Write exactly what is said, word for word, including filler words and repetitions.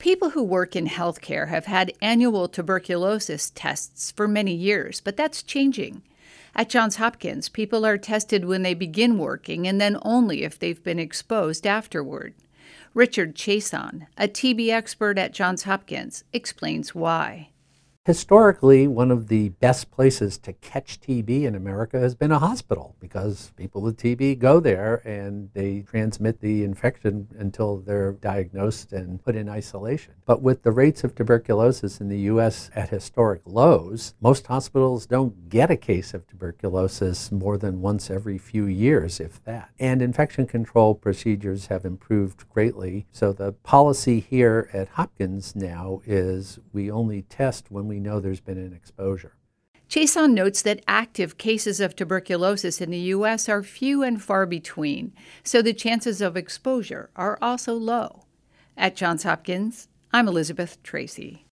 People who work in healthcare have had annual tuberculosis tests for many years, but that's changing. At Johns Hopkins, people are tested when they begin working and then only if they've been exposed afterward. Richard Chason, a T B expert at Johns Hopkins, explains why. Historically, one of the best places to catch T B in America has been a hospital because people with T B go there and they transmit the infection until they're diagnosed and put in isolation. But with the rates of tuberculosis in the U S at historic lows, most hospitals don't get a case of tuberculosis more than once every few years, if that. And infection control procedures have improved greatly. So the policy here at Hopkins now is we only test when we know there's been an exposure. Chason notes that active cases of tuberculosis in the U S are few and far between, so the chances of exposure are also low. At Johns Hopkins, I'm Elizabeth Tracy.